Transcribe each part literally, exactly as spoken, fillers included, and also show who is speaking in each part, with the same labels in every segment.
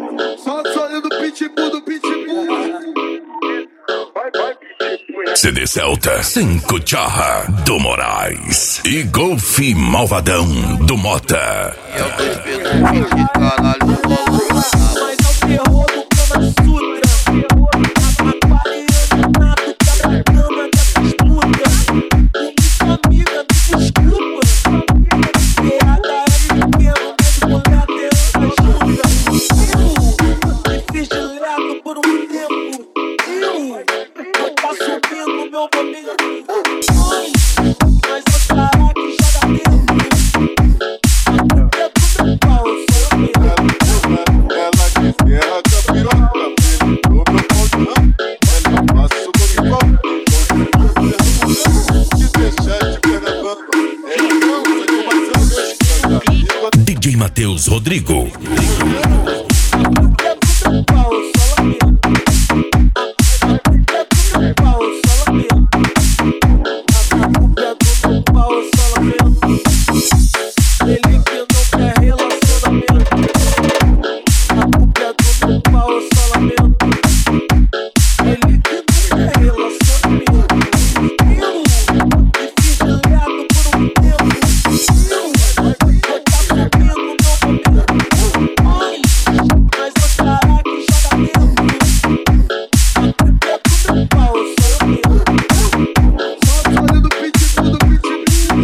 Speaker 1: Só sonho do pitbull, do pitbull.
Speaker 2: C D Celta, cinco Charra do Moraes e Golf Malvadão do Mota.
Speaker 3: Eu tô esperando de caralho.
Speaker 4: Mas é o terror do Kama Sutra. Aquariano nato, quebra cama dessas putas. Minha amiga, me desculpa. P H L pequeno, mas quando é até anda junta. Eu me fiz de lado por um tempo. Eu vou tá subindo meu bolinho. Mas eu será que joga dentro.
Speaker 2: D J Matheus Rodrigo.
Speaker 4: Ele que não quer relacionamento. A culpa é do meu pau, eu só lamento. Ele que não quer relacionamento. Eu me fiz de lado por um tempo. Eu vou tá subindo meu momento. Ai, mas eu será que joga dentro. A culpa é do meu pau, eu só lamento.
Speaker 1: Só sonho do pitbull, do pitbull.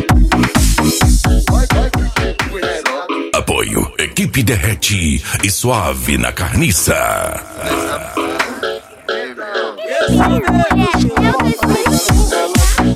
Speaker 1: Vai, vai, pitbull.
Speaker 2: Apoio, equipe Derrete e Suave na Carniça.
Speaker 4: Esse é o meu.